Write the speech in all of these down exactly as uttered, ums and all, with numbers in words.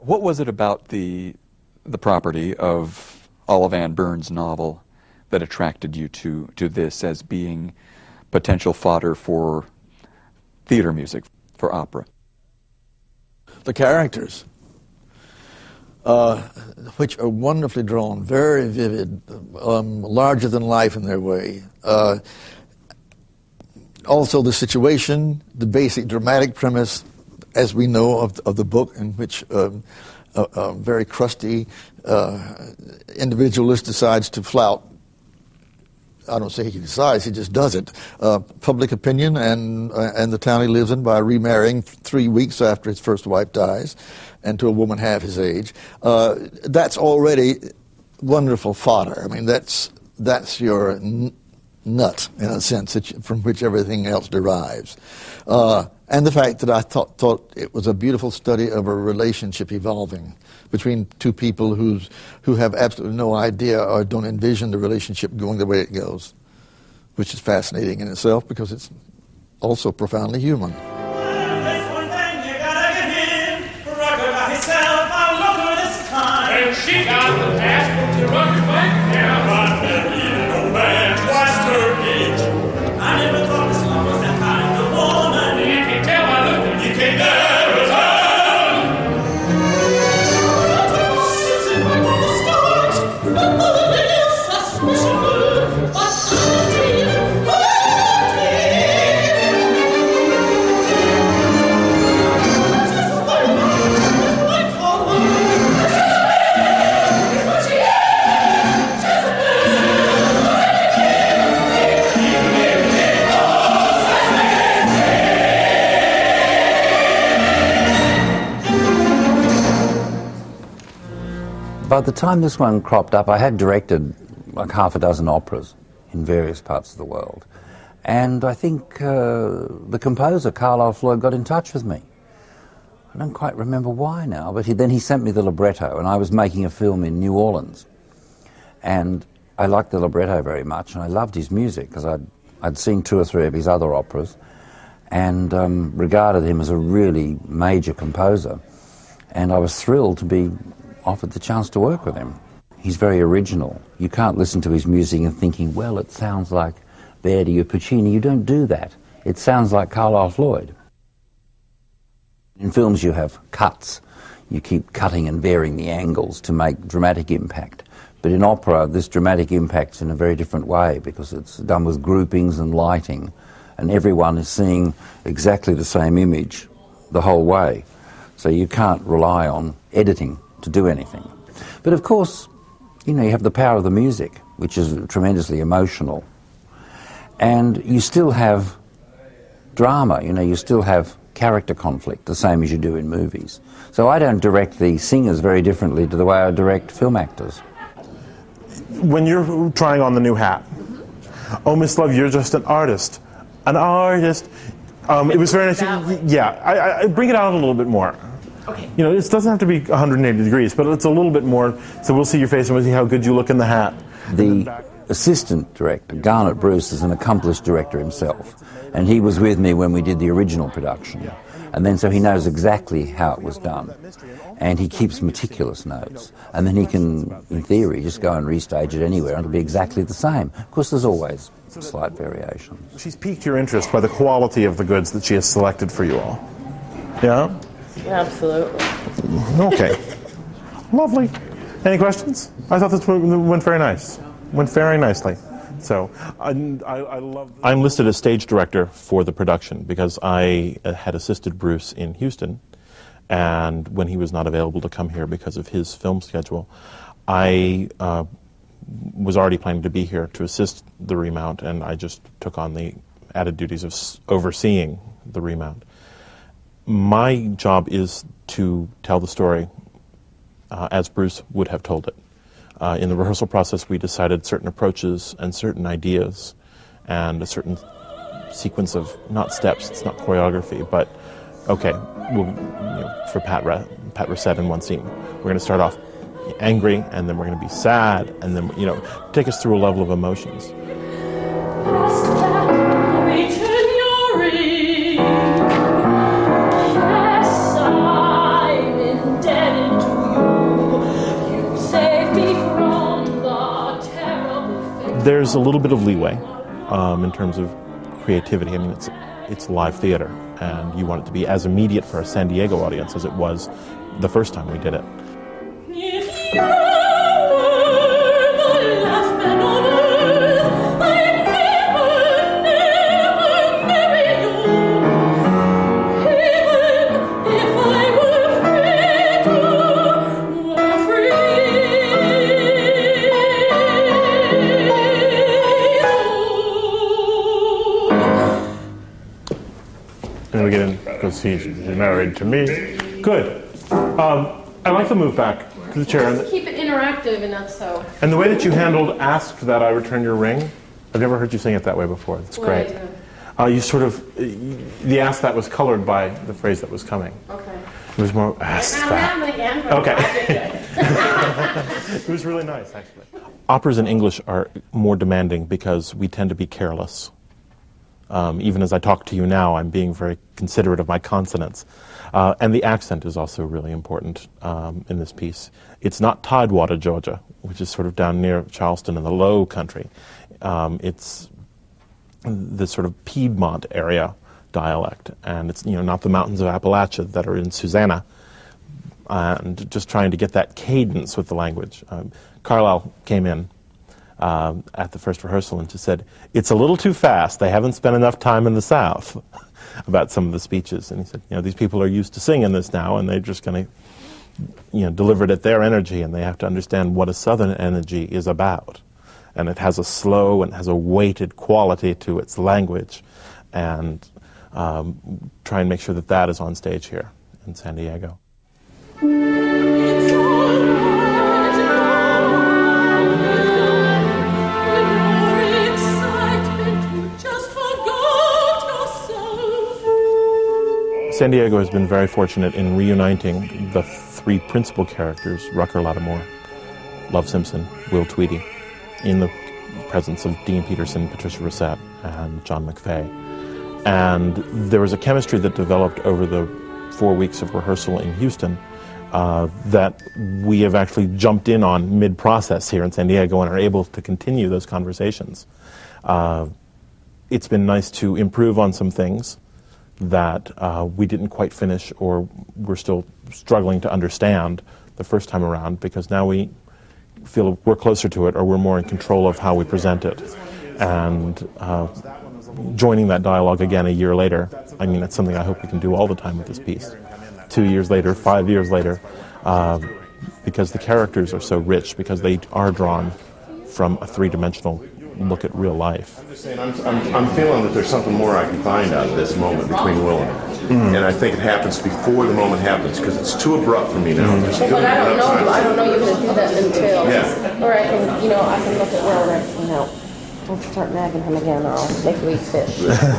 What was it about the the property of Olive Ann Burns' novel that attracted you to, to this as being potential fodder for theater music, for opera? The characters, uh, which are wonderfully drawn, very vivid, um, larger than life in their way. Uh, also the situation, the basic dramatic premise, as we know of, of the book, in which um, a, a very crusty uh, individualist decides to flout, I don't say he decides, he just does it, uh, public opinion and uh, and the town he lives in by remarrying three weeks after his first wife dies, and to a woman half his age. Uh, that's already wonderful fodder. I mean, that's that's your n- nut, in a sense, that you, from which everything else derives. Uh, and the fact that I thought thought it was a beautiful study of a relationship evolving between two people who's, who have absolutely no idea or don't envision the relationship going the way it goes, which is fascinating in itself because it's also profoundly human. She got the passport to run your bank. Yeah, but then you know man twice her age. I never thought this love was that kind of woman. You can tell I look at you, you can never tell. By the time this one cropped up, I had directed like half a dozen operas in various parts of the world. And I think uh, the composer, Carlisle Floyd, got in touch with me. I don't quite remember why now, but he, then he sent me the libretto, and I was making a film in New Orleans. And I liked the libretto very much, and I loved his music, because I'd, I'd seen two or three of his other operas, and um, regarded him as a really major composer. And I was thrilled to be offered the chance to work with him. He's very original. You can't listen to his music and thinking, well, it sounds like Verdi or Puccini. You don't do that. It sounds like Carlisle Floyd. In films you have cuts. You keep cutting and varying the angles to make dramatic impact. But in opera, this dramatic impact's in a very different way because it's done with groupings and lighting, and everyone is seeing exactly the same image the whole way. So you can't rely on editing to do anything. But of course, you know, you have the power of the music, which is tremendously emotional. And you still have drama, you know, you still have character conflict, the same as you do in movies. So I don't direct the singers very differently to the way I direct film actors. When you're trying on the new hat, oh, Miss Love, you're just an artist. An artist. Um, it was very nice. Yeah, I, I bring it out a little bit more. Okay. You know, it doesn't have to be one hundred eighty degrees, but it's a little bit more, so we'll see your face and we'll see how good you look in the hat. The assistant director, Garnet Bruce, is an accomplished director himself, and he was with me when we did the original production. And then so he knows exactly how it was done. And he keeps meticulous notes. And then he can, in theory, just go and restage it anywhere and it'll be exactly the same. Of course, there's always slight variations. She's piqued your interest by the quality of the goods that she has selected for you all. Yeah? Absolutely. Okay. Lovely. Any questions? I thought this went very nice. Went very nicely. So, I, I, I love... I'm listed as stage director for the production because I had assisted Bruce in Houston, and when he was not available to come here because of his film schedule, I uh, was already planning to be here to assist the remount, and I just took on the added duties of overseeing the remount. My job is to tell the story uh, as Bruce would have told it. Uh, in the rehearsal process, we decided certain approaches and certain ideas and a certain sequence of, not steps, it's not choreography, but, okay, we'll, you know, for Pat, Re- Pat Racette in one scene, we're going to start off angry, and then we're going to be sad, and then, you know, take us through a level of emotions. Yes, I'm indebted there's a little bit of leeway um, in terms of creativity. I mean, it's it's live theater, and you want it to be as immediate for a San Diego audience as it was the first time we did it. If you were the last man on earth, I'd never, never marry you. Even if I were free to, were free to. And we get in because he's married to me. Good. Um, I'd like to move back to the chair. Just keep it interactive enough so. And the way that you handled "asked that I return your ring," I've never heard you sing it that way before. That's What great. do I do? Uh, you sort of, uh, the "ask that" was colored by the phrase that was coming. Okay. It was more "ask I'm that." having again, but Okay. I did It was really nice, actually. Operas in English are more demanding because we tend to be careless. Um, even as I talk to you now, I'm being very considerate of my consonants. Uh, and the accent is also really important um, in this piece. It's not Tidewater, Georgia, which is sort of down near Charleston in the low country. Um, it's the sort of Piedmont area dialect, and it's, you know, not the mountains of Appalachia that are in Susanna. And just trying to get that cadence with the language. Um, Carlisle came in um, at the first rehearsal and just said, "It's a little too fast. They haven't spent enough time in the South." about some of the speeches. And he said, you know, these people are used to singing this now, and they're just going to, you know, deliver it at their energy, and they have to understand what a Southern energy is about. And it has a slow and has a weighted quality to its language. And um, try and make sure that that is on stage here in San Diego. It's all right now. In your excitement, you just forgot yourself. San Diego has been very fortunate in reuniting the three principal characters, Rucker Lattimore, Love Simpson, Will Tweedy, in the presence of Dean Peterson, Patricia Rissette, and John McVeigh. And there was a chemistry that developed over the four weeks of rehearsal in Houston uh, that we have actually jumped in on mid-process here in San Diego and are able to continue those conversations. Uh, it's been nice to improve on some things that uh, we didn't quite finish or we're still struggling to understand the first time around, because now we feel we're closer to it or we're more in control of how we present it. And uh, joining that dialogue again a year later, I mean, that's something I hope we can do all the time with this piece. Two years later, five years later, uh, because the characters are so rich, because they are drawn from a three-dimensional look at real life. I'm just saying, I'm, I'm, I'm feeling that there's something more I can find out of this moment between Will and her. Mm-hmm. And I think it happens before the moment happens, because it's too abrupt for me now. Mm-hmm. Just Well, but I don't know. I don't know you're going to do that until. Yeah. Or I can, you know, I can look at Will and, you know, don't start nagging him again. I'll make you eat fish.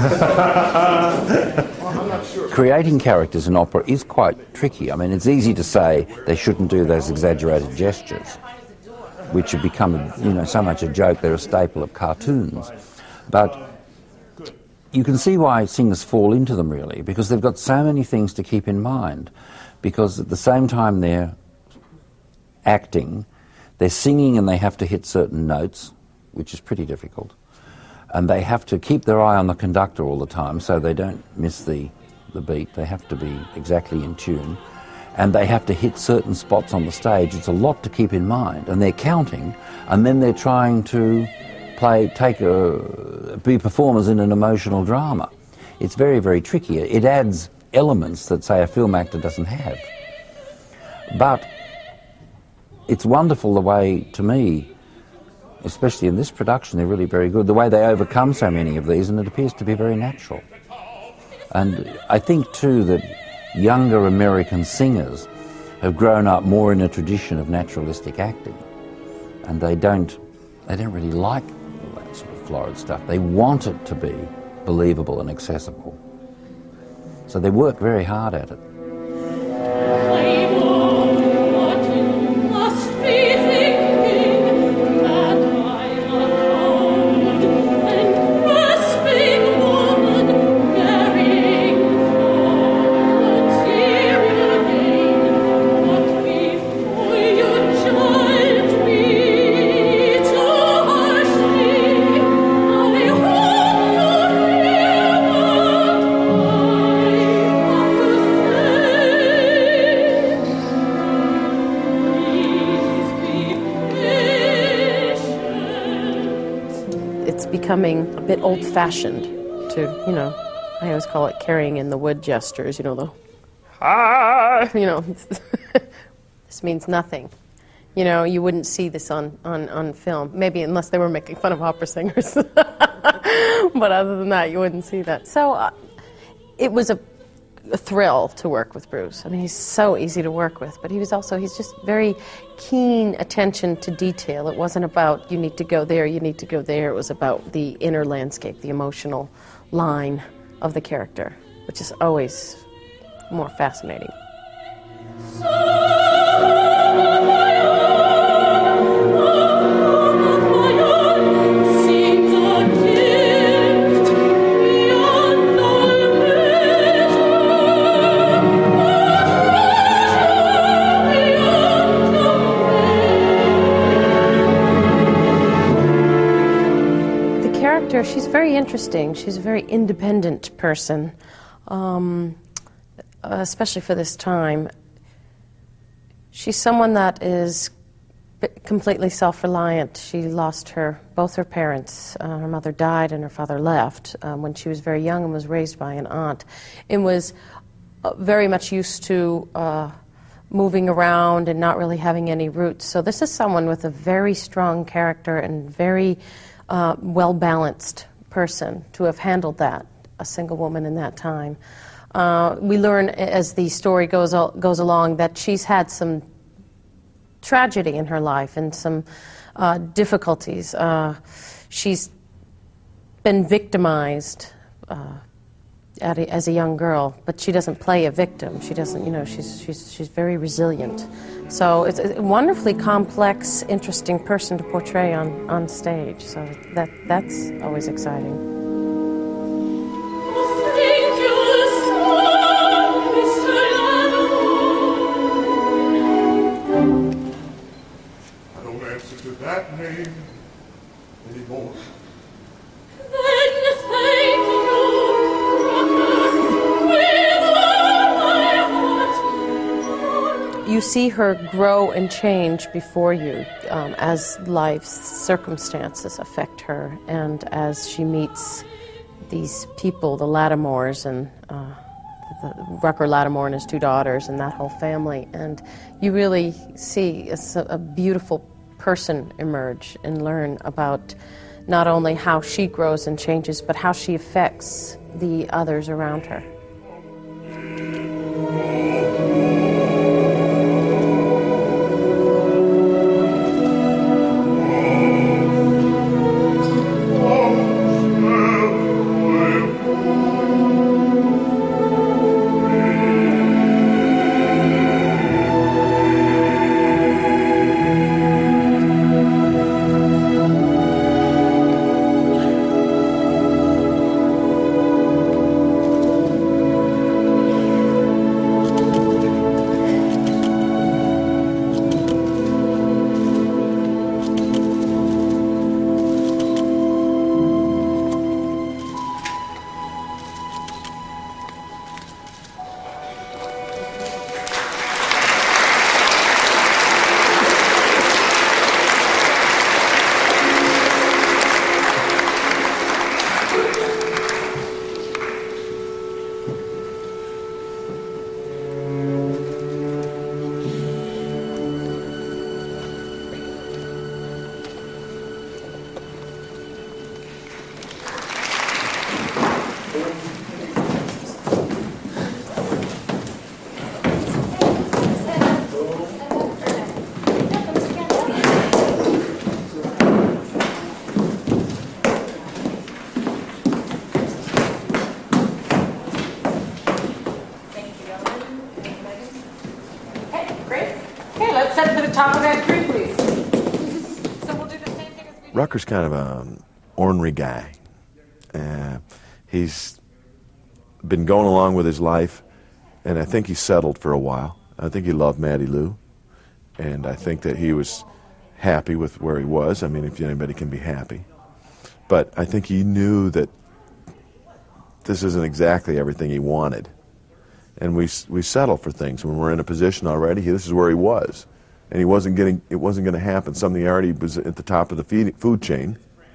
Well, I'm not sure. Creating characters in opera is quite tricky. I mean, it's easy to say they shouldn't do those exaggerated gestures, which have become, you know, so much a joke, they're a staple of cartoons. But you can see why singers fall into them, really, because they've got so many things to keep in mind. Because at the same time they're acting, they're singing and they have to hit certain notes, which is pretty difficult. And they have to keep their eye on the conductor all the time so they don't miss the, the beat. They have to be exactly in tune. And they have to hit certain spots on the stage. It's a lot to keep in mind. And they're counting, and then they're trying to play, take a, be performers in an emotional drama. It's very, very tricky. It adds elements that, say, a film actor doesn't have. But it's wonderful the way, to me, especially in this production, they're really very good, the way they overcome so many of these, and it appears to be very natural. And I think, too, that younger American singers have grown up more in a tradition of naturalistic acting, and they don't they don't really like all that sort of florid stuff. They want it to be believable and accessible. So they work very hard at it. I know what you must be thinking, that I'm a cold and grasping woman, caring for the dear again. But before you judge me too harshly, becoming a bit old-fashioned to, you know, I always call it carrying in the wood gestures, you know, the, ah, you know, this means nothing. You know, you wouldn't see this on, on, on film, maybe unless they were making fun of opera singers. But other than that, you wouldn't see that. So uh, it was a, a thrill to work with Bruce. I mean, he's so easy to work with, but he was also, he's just very keen attention to detail. It wasn't about, you need to go there, you need to go there. It was about the inner landscape, the emotional line of the character, which is always more fascinating. She's very interesting. She's a very independent person, um, especially for this time. She's someone that is completely self-reliant. She lost her both her parents. Uh, her mother died and her father left um, when she was very young and was raised by an aunt, and was uh, very much used to uh, moving around and not really having any roots. So this is someone with a very strong character and very Uh, well-balanced person to have handled that, a single woman in that time. Uh, we learn as the story goes al- goes along that she's had some tragedy in her life and some uh, difficulties. Uh, she's been victimized uh, at a, as a young girl, but she doesn't play a victim. She doesn't, you know, she's she's she's very resilient. So it's a wonderfully complex, interesting person to portray on, on stage. So that that's always exciting. I don't answer to that name anymore. You see her grow and change before you um, as life's circumstances affect her, and as she meets these people, the Lattimores, and uh, the, Rucker Lattimore and his two daughters, and that whole family, and you really see a, a beautiful person emerge and learn about not only how she grows and changes, but how she affects the others around her. Top of that tree, please. So we'll do the same thing as we Rucker's kind of an ornery guy. Uh, he's been going along with his life, and I think he settled for a while. I think he loved Matty Lou, and I think that he was happy with where he was. I mean, if anybody can be happy. But I think he knew that this isn't exactly everything he wanted. And we we settle for things when we're in a position already. This is where he was. And he wasn't getting, it wasn't going to happen. Something already was at the top of the feed, food chain,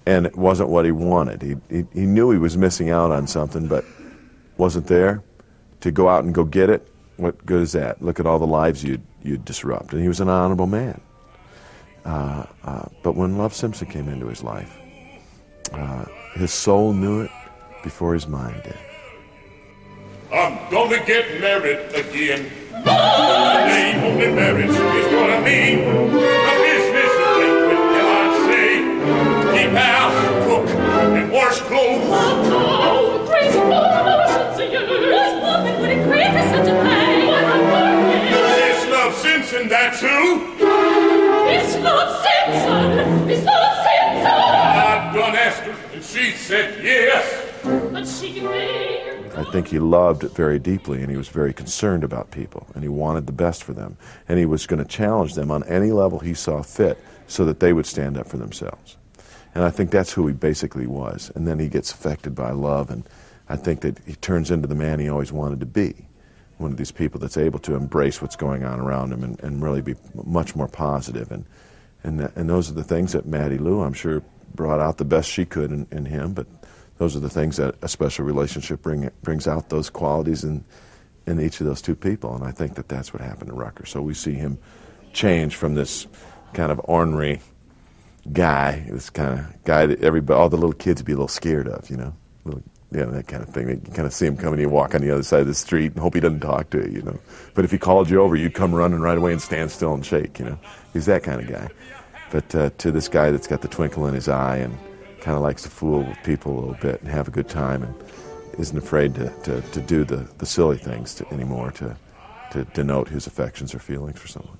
and it wasn't what he wanted. He, he, he knew he was missing out on something, but wasn't there to go out and go get it. What good is that? Look at all the lives you'd, you'd disrupt. And he was an honorable man. Uh, uh, but when Love Simpson came into his life, uh, his soul knew it before his mind did. I'm gonna get married again. The name of the marriage is what I mean. The business is linked with them, I'd say. Keep house, cook, and wash clothes. Oh, crazy for notions of yours. Woman, would it crave for such a pain? What a working. Is Love Simpson that too? It's not Simpson. It's not Simpson. I done asked her, and she said yes. But she can be. I think he loved it very deeply, and he was very concerned about people, and he wanted the best for them. And he was going to challenge them on any level he saw fit so that they would stand up for themselves. And I think that's who he basically was. And then he gets affected by love, and I think that he turns into the man he always wanted to be, one of these people that's able to embrace what's going on around him and, and really be much more positive. And, and, th- and those are the things that Matty Lou, I'm sure, brought out the best she could in, in him, but those are the things that a special relationship bring, brings out, those qualities in, in each of those two people. And I think that that's what happened to Rucker. So we see him change from this kind of ornery guy, this kind of guy that everybody, all the little kids would be a little scared of, you know, little, you know, that kind of thing. You kind of see him coming, you walk on the other side of the street and hope he doesn't talk to you, you know. But if he called you over, you'd come running right away and stand still and shake, you know. He's that kind of guy. But uh, to this guy that's got the twinkle in his eye and kind of likes to fool with people a little bit and have a good time and isn't afraid to, to, to do the, the silly things to, anymore to, to denote his affections or feelings for someone.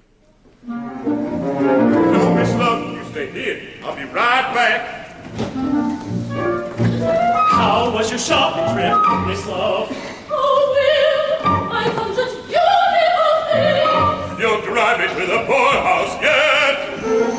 No, Miss Love, you stay here. I'll be right back. How was your shopping trip, Miss Love? Oh, Will, I found such beautiful things. You'll drive me to the poorhouse yet.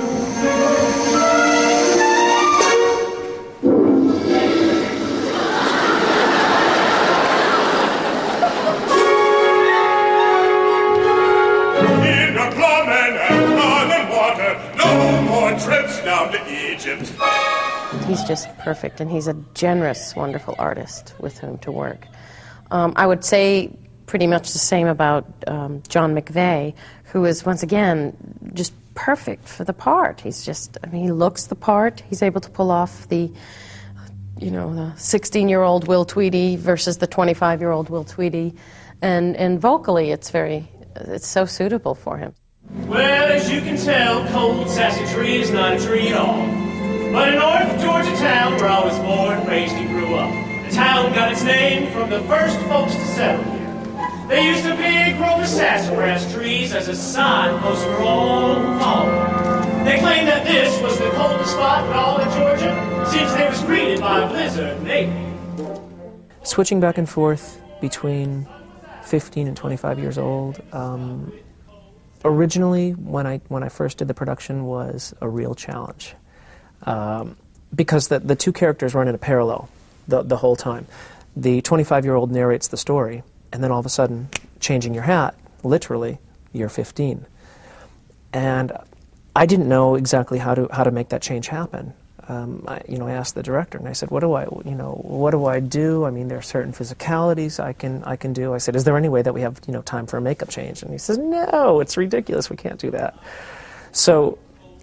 No more trips down to Egypt. He's just perfect, and he's a generous, wonderful artist with whom to work. Um, I would say pretty much the same about um, John McVeigh, who is, once again, just perfect for the part. He's just, I mean, he looks the part. He's able to pull off the, you know, the sixteen-year-old Will Tweedy versus the twenty-five-year-old Will Tweedy. And, and vocally, it's very, it's so suitable for him. Well, as you can tell, Cold Sassy Tree is not a tree at all. But in north of Georgia town, where I was born, raised, and grew up, the town got its name from the first folks to settle here. They used a big grove of sassafras trees as a signpost for all who followed. They claimed that this was the coldest spot in all of Georgia since they was greeted by a blizzard and April. Switching back and forth between fifteen and twenty-five years old, um, originally, when I when I first did the production, was a real challenge um, because the the two characters run in a parallel the the whole time. The twenty-five-year-old narrates the story, and then all of a sudden, changing your hat, literally, you're fifteen, and I didn't know exactly how to how to make that change happen. Um, I, you know, I asked the director, and I said, "What do I, you know, what do I do? I mean, there are certain physicalities I can, I can do." I said, "Is there any way that we have, you know, time for a makeup change?" And he says, "No, it's ridiculous. We can't do that." So,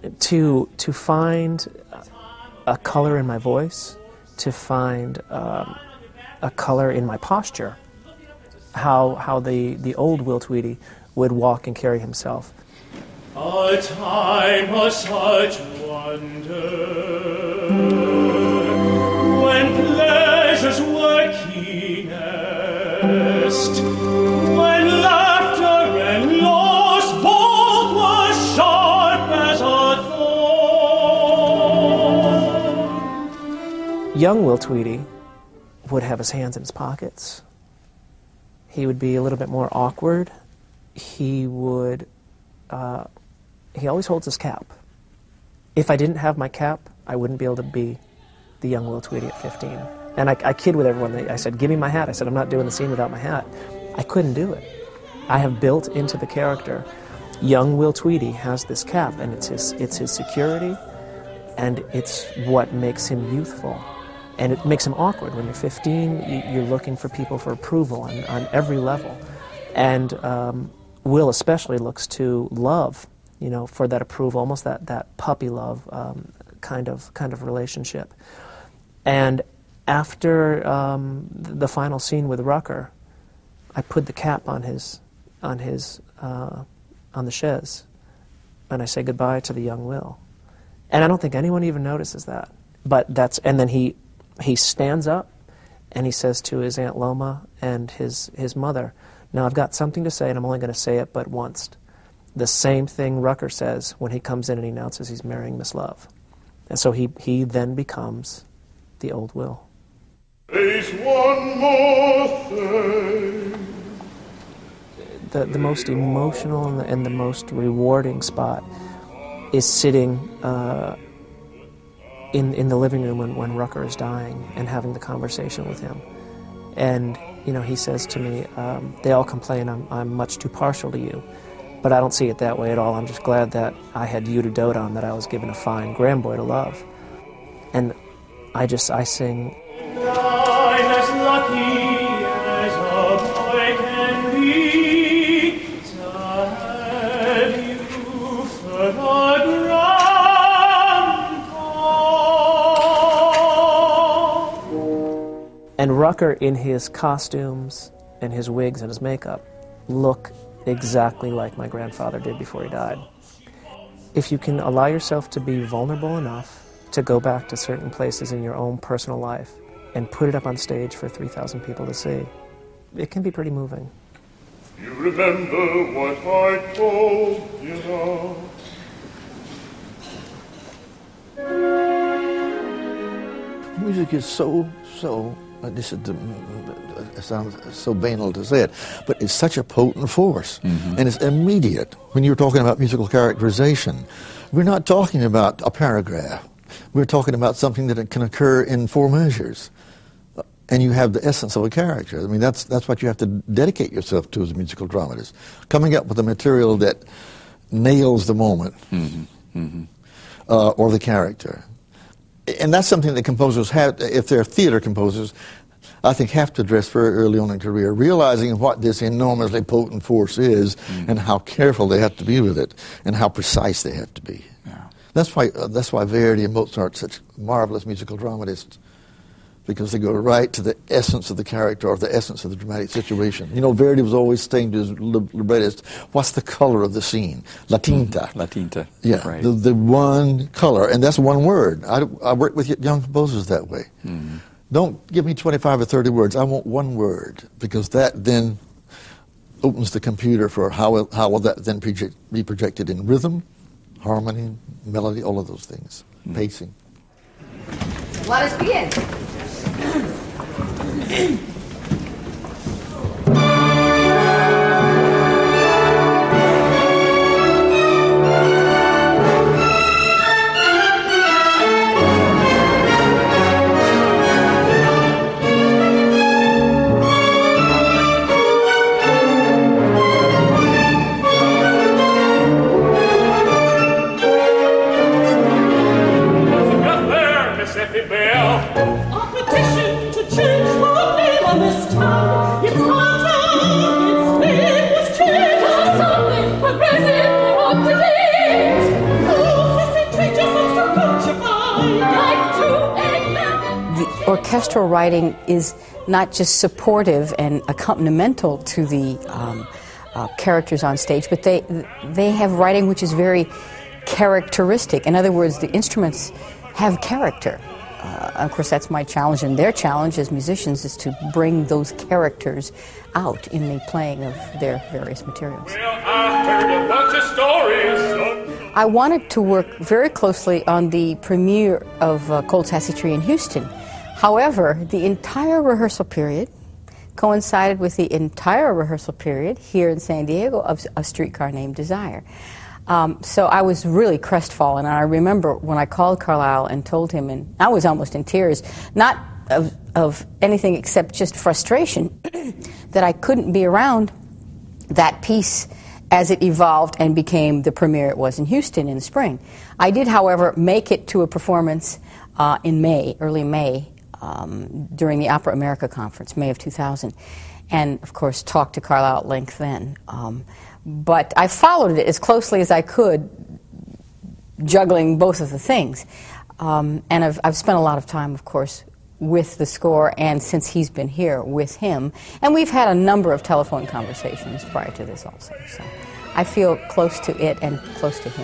to to find a color in my voice, to find um, a color in my posture, how how the the old Will Tweedy would walk and carry himself. A time of such wonder, when pleasures were keenest, when laughter and loss both were sharp as a thorn. Young Will Tweedy would have his hands in his pockets. He would be a little bit more awkward. He would... Uh, He always holds his cap. If I didn't have my cap, I wouldn't be able to be the young Will Tweedy at fifteen. And I, I kid with everyone. I said, "Give me my hat." I said, "I'm not doing the scene without my hat." I couldn't do it. I have built into the character, young Will Tweedy has this cap, and it's his, it's his security, and it's what makes him youthful. And it makes him awkward. When you're fifteen, you're looking for people for approval on, on every level. And um, Will especially looks to love, you know, for that approval, almost that, that puppy love um, kind of kind of relationship. And after um, the final scene with Rucker, I put the cap on his on his uh, on the chaise, and I say goodbye to the young Will. And I don't think anyone even notices that. But that's and then he. He stands up and he says to his Aunt Loma and his, his mother, now I've got something to say and I'm only going to say it but once. The same thing Rucker says when he comes in and he announces he's marrying Miss Love. And so he, he then becomes the old Will. There's one more thing. The, the most emotional and the, and the most rewarding spot is sitting uh, In, in the living room when, when Rucker is dying and having the conversation with him. And, you know, he says to me, um, they all complain I'm, I'm much too partial to you, but I don't see it that way at all. I'm just glad that I had you to dote on, that I was given a fine grandboy to love. And I just, I sing, I'm as lucky as a boy can be to have you for the And Rucker, in his costumes and his wigs and his makeup, look exactly like my grandfather did before he died. If you can allow yourself to be vulnerable enough to go back to certain places in your own personal life and put it up on stage for three thousand people to see, it can be pretty moving. You remember what I told you now. Music is so, so, this is the, it sounds so banal to say it, but it's such a potent force, mm-hmm. and it's immediate. When you're talking about musical characterization, we're not talking about a paragraph. We're talking about something that can occur in four measures, and you have the essence of a character. I mean, that's that's what you have to dedicate yourself to as a musical dramatist, coming up with a material that nails the moment, mm-hmm. Mm-hmm. Uh, or the character. And that's something that composers have, if they're theater composers, I think have to address very early on in career, realizing what this enormously potent force is, mm-hmm. and how careful they have to be with it, and how precise they have to be. Yeah. That's why uh, that's why Verdi and Mozart are such marvelous musical dramatists, because they go right to the essence of the character or the essence of the dramatic situation. You know, Verdi was always saying to his librettist, what's the color of the scene? La tinta. Mm-hmm. La tinta. Yeah, right. the, the one color, and that's one word. I, I work with young composers that way. Mm-hmm. Don't give me twenty-five or thirty words. I want one word, because that then opens the computer for how will, how will that then project, be projected in rhythm, harmony, melody, all of those things, mm-hmm. pacing. Let us begin. Orchestral writing is not just supportive and accompanimental to the um, uh, characters on stage, but they they have writing which is very characteristic. In other words, the instruments have character. Uh, of course, that's my challenge, and their challenge as musicians is to bring those characters out in the playing of their various materials. Well, I heard a bunch of stories. I wanted to work very closely on the premiere of uh, Cold Sassy Tree in Houston. However, the entire rehearsal period coincided with the entire rehearsal period here in San Diego of A Streetcar Named Desire. Um, so I was really crestfallen, and I remember when I called Carlisle and told him, and I was almost in tears, not of, of anything except just frustration that I couldn't be around that piece as it evolved and became the premiere it was in Houston in the spring. I did, however, make it to a performance uh, in May, early May, um, during the Opera America Conference, May of two thousand, and, of course, talked to Carlyle at length then. Um, but I followed it as closely as I could, juggling both of the things. Um, and I've, I've spent a lot of time, of course, with the score, and since he's been here, with him. And we've had a number of telephone conversations prior to this also. So I feel close to it and close to him.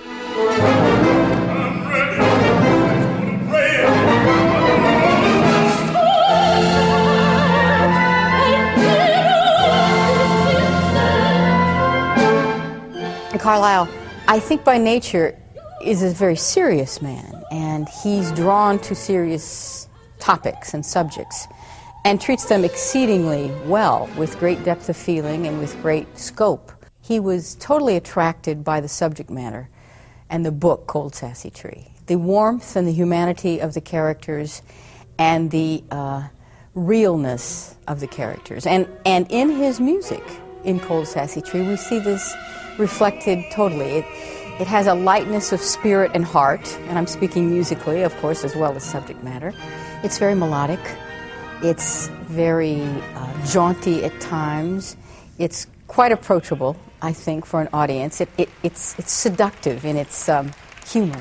Carlyle, I think by nature, is a very serious man, and he's drawn to serious topics and subjects and treats them exceedingly well, with great depth of feeling and with great scope. He was totally attracted by the subject matter and the book, Cold Sassy Tree. The warmth and the humanity of the characters and the uh, realness of the characters. And, and in his music, in Cold Sassy Tree, we see this reflected totally. It, it has a lightness of spirit and heart, and I'm speaking musically, of course, as well as subject matter. It's very melodic. It's very uh, jaunty at times. It's quite approachable, I think, for an audience. It, it, it's, it's seductive in its um, humor.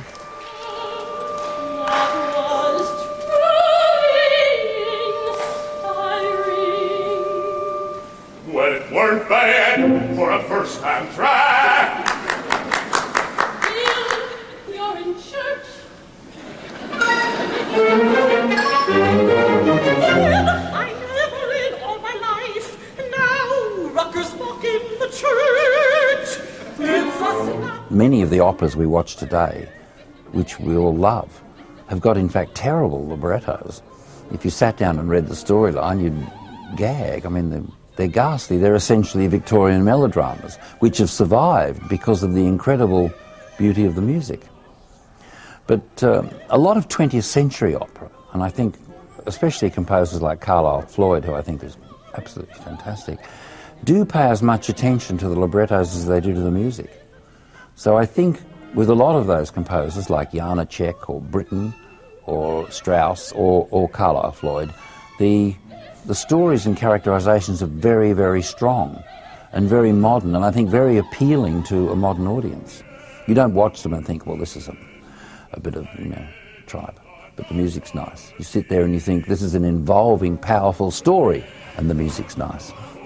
Well, it weren't bad for a first-time try. You're in church. I never in all my life. Now rockers walk in the church. It's us. Many of the operas we watch today, which we all love, have got, in fact, terrible librettos. If you sat down and read the storyline, you'd gag. I mean, they're, they're ghastly. They're essentially Victorian melodramas, which have survived because of the incredible beauty of the music. But um, a lot of twentieth century opera, and I think especially composers like Carlyle Floyd, who I think is absolutely fantastic, do pay as much attention to the librettos as they do to the music. So I think with a lot of those composers, like Janacek or Britten or Strauss or, or Carlyle Floyd, the, the stories and characterizations are very, very strong and very modern, and I think very appealing to a modern audience. You don't watch them and think, well, this is a, a bit of, you know, tribe, but the music's nice. You sit there and you think, this is an involving, powerful story, and the music's nice.